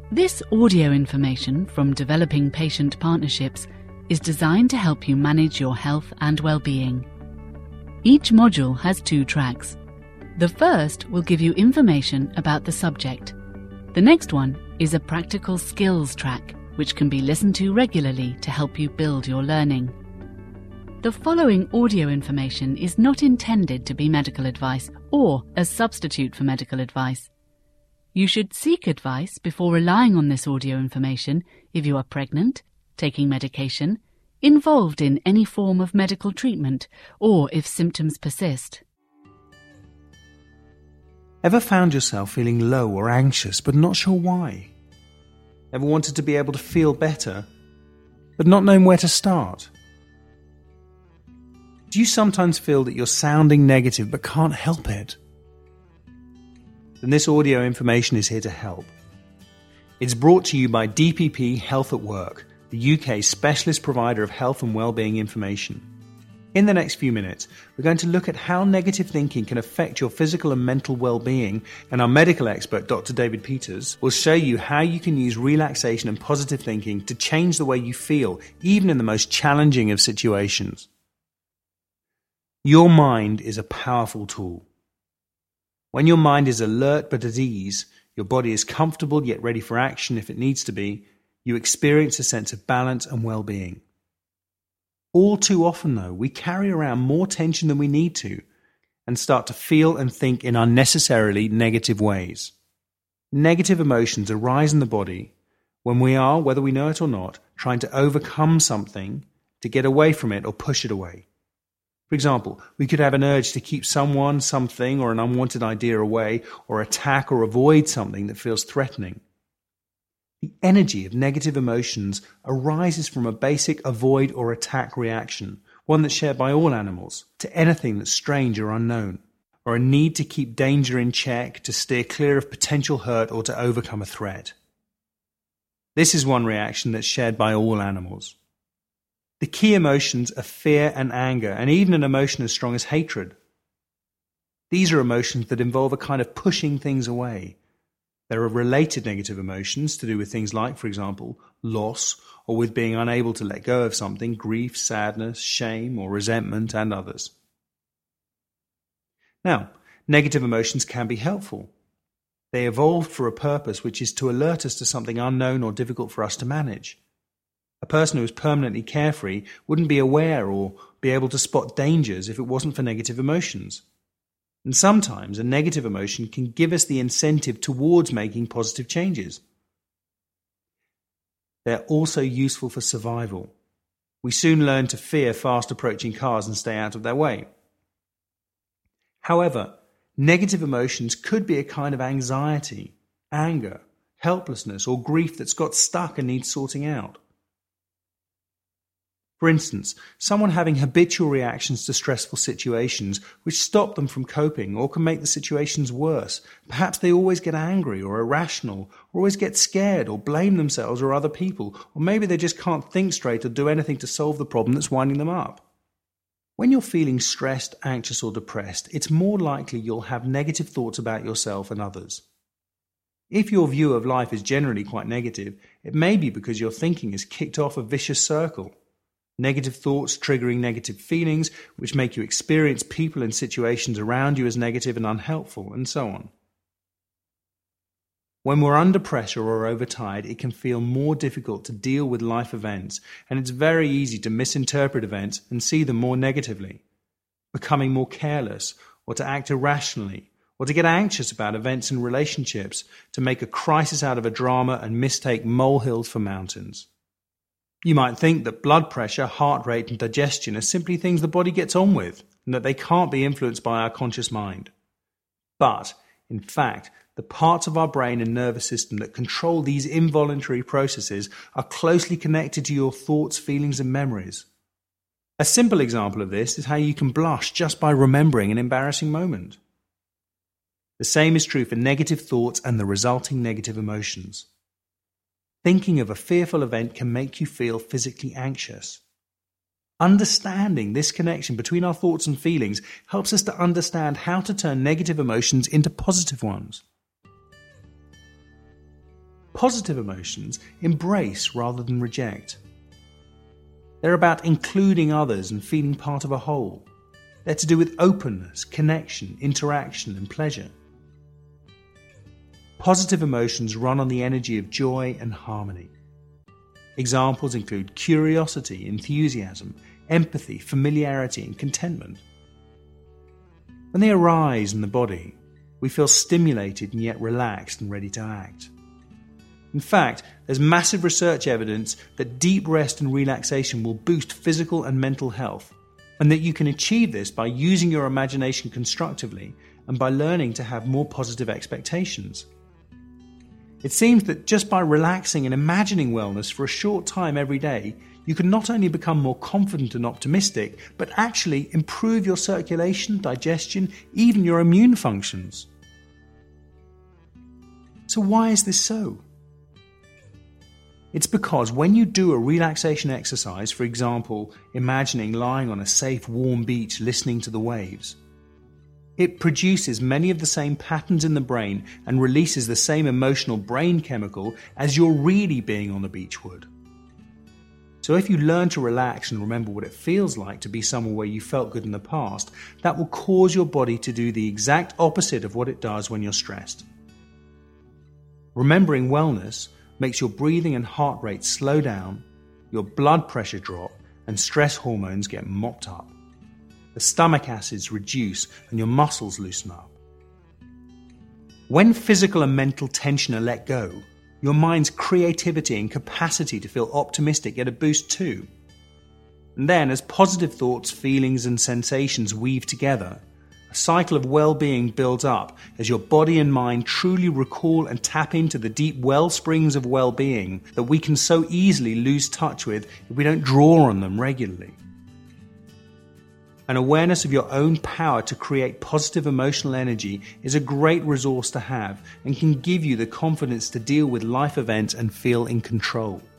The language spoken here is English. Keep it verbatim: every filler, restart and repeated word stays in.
This audio information from Developing Patient Partnerships is designed to help you manage your health and well-being. Each module has two tracks. The first will give you information about the subject. The next one is a practical skills track, which can be listened to regularly to help you build your learning. The following audio information is not intended to be medical advice or a substitute for medical advice. You should seek advice before relying on this audio information if you are pregnant, taking medication, involved in any form of medical treatment, or if symptoms persist. Ever found yourself feeling low or anxious but not sure why? Ever wanted to be able to feel better but not knowing where to start? Do you sometimes feel that you're sounding negative but can't help it? Then this audio information is here to help. It's brought to you by D P P Health at Work, the U K's specialist provider of health and well-being information. In the next few minutes, we're going to look at how negative thinking can affect your physical and mental well-being, and our medical expert, Doctor David Peters, will show you how you can use relaxation and positive thinking to change the way you feel, even in the most challenging of situations. Your mind is a powerful tool. When your mind is alert but at ease, your body is comfortable yet ready for action if it needs to be, you experience a sense of balance and well-being. All too often, though, we carry around more tension than we need to and start to feel and think in unnecessarily negative ways. Negative emotions arise in the body when we are, whether we know it or not, trying to overcome something, to get away from it or push it away. For example, we could have an urge to keep someone, something, or an unwanted idea away, or attack or avoid something that feels threatening. The energy of negative emotions arises from a basic avoid or attack reaction, one that's shared by all animals, to anything that's strange or unknown, or a need to keep danger in check, to steer clear of potential hurt, or to overcome a threat. This is one reaction that's shared by all animals. The key emotions are fear and anger, and even an emotion as strong as hatred. These are emotions that involve a kind of pushing things away. There are related negative emotions to do with things like, for example, loss, or with being unable to let go of something, grief, sadness, shame, or resentment, and others. Now, negative emotions can be helpful. They evolved for a purpose, which is to alert us to something unknown or difficult for us to manage. A person who is permanently carefree wouldn't be aware or be able to spot dangers if it wasn't for negative emotions. And sometimes a negative emotion can give us the incentive towards making positive changes. They're also useful for survival. We soon learn to fear fast approaching cars and stay out of their way. However, negative emotions could be a kind of anxiety, anger, helplessness, or grief that's got stuck and needs sorting out. For instance, someone having habitual reactions to stressful situations which stop them from coping or can make the situations worse. Perhaps they always get angry or irrational, or always get scared or blame themselves or other people, or maybe they just can't think straight or do anything to solve the problem that's winding them up. When you're feeling stressed, anxious, or depressed, it's more likely you'll have negative thoughts about yourself and others. If your view of life is generally quite negative, it may be because your thinking has kicked off a vicious circle. Negative thoughts triggering negative feelings, which make you experience people and situations around you as negative and unhelpful, and so on. When we're under pressure or overtired, it can feel more difficult to deal with life events, and it's very easy to misinterpret events and see them more negatively, becoming more careless, or to act irrationally, or to get anxious about events and relationships, to make a crisis out of a drama and mistake molehills for mountains. You might think that blood pressure, heart rate, and digestion are simply things the body gets on with, and that they can't be influenced by our conscious mind. But, in fact, the parts of our brain and nervous system that control these involuntary processes are closely connected to your thoughts, feelings, and memories. A simple example of this is how you can blush just by remembering an embarrassing moment. The same is true for negative thoughts and the resulting negative emotions. Thinking of a fearful event can make you feel physically anxious. Understanding this connection between our thoughts and feelings helps us to understand how to turn negative emotions into positive ones. Positive emotions embrace rather than reject. They're about including others and feeling part of a whole. They're to do with openness, connection, interaction, and pleasure. Positive emotions run on the energy of joy and harmony. Examples include curiosity, enthusiasm, empathy, familiarity, and contentment. When they arise in the body, we feel stimulated and yet relaxed and ready to act. In fact, there's massive research evidence that deep rest and relaxation will boost physical and mental health, and that you can achieve this by using your imagination constructively and by learning to have more positive expectations. It seems that just by relaxing and imagining wellness for a short time every day, you can not only become more confident and optimistic, but actually improve your circulation, digestion, even your immune functions. So why is this so? It's because when you do a relaxation exercise, for example, imagining lying on a safe, warm beach listening to the waves, it produces many of the same patterns in the brain and releases the same emotional brain chemical as you're really being on the beach would. So if you learn to relax and remember what it feels like to be somewhere where you felt good in the past, that will cause your body to do the exact opposite of what it does when you're stressed. Remembering wellness makes your breathing and heart rate slow down, your blood pressure drop, and stress hormones get mopped up. The stomach acids reduce and your muscles loosen up. When physical and mental tension are let go, your mind's creativity and capacity to feel optimistic get a boost too. And then, as positive thoughts, feelings, and sensations weave together, a cycle of well-being builds up as your body and mind truly recall and tap into the deep well springs of well-being that we can so easily lose touch with if we don't draw on them regularly. An awareness of your own power to create positive emotional energy is a great resource to have and can give you the confidence to deal with life events and feel in control.